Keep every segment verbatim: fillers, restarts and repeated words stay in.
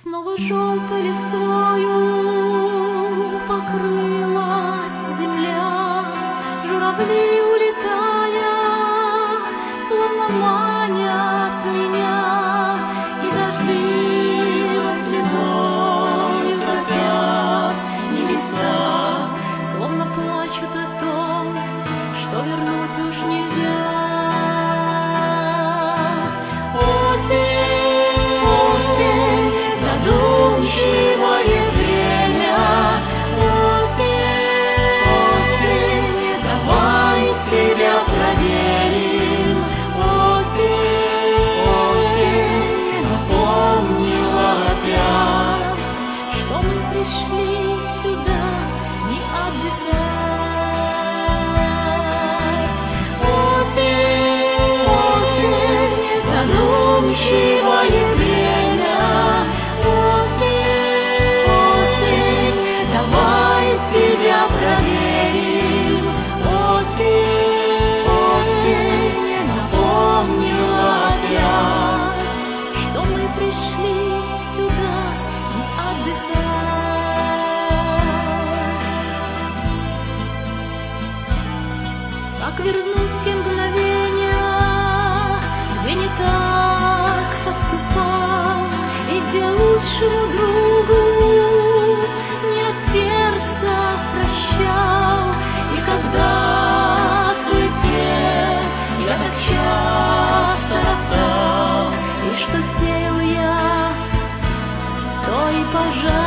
Снова желтой листвою покрылась земля, журавли, улетая, словно манят меня, и дожди возле боя храпят небеса, словно плачут о том, что вернуть уж нельзя. Осень, осень, задумчивое время. Осень, осень, давай себя проверим. Осень, осень, напомнила опять, что мы пришли сюда не отдыхать. Осень, осень, задумчивое время. Осень, осень, давай себя проверим. Осень, осень, напомнила опять, что мы пришли сюда не отдыхать. Как вернуть те мгновения, где не так поступал, и где лучшему другу не от сердца прощал. И когда в суете я так часто роптал, и что сеял я, то и пожал.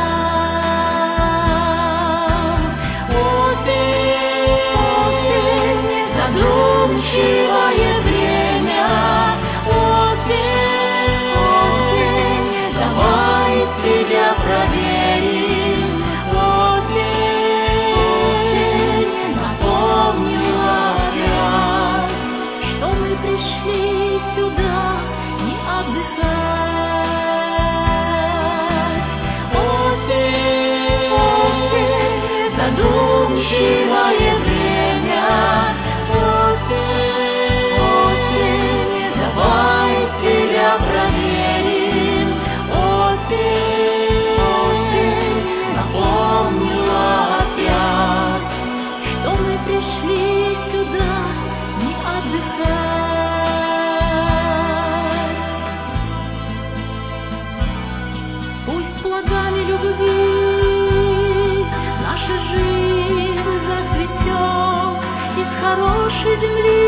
Осень, осень, задумчивое время. Осень, осень, давай себя проверим. Осень, осень, напомнила опять, что мы пришли сюда не отдыхать. Осень, осень, задумчивое время. Осень, осень, давай себя проверим. Осень, осень, напомнила опять, что мы пришли сюда не отдыхать. Пусть плодами любви наша жизнь зацветет, из хорошей земли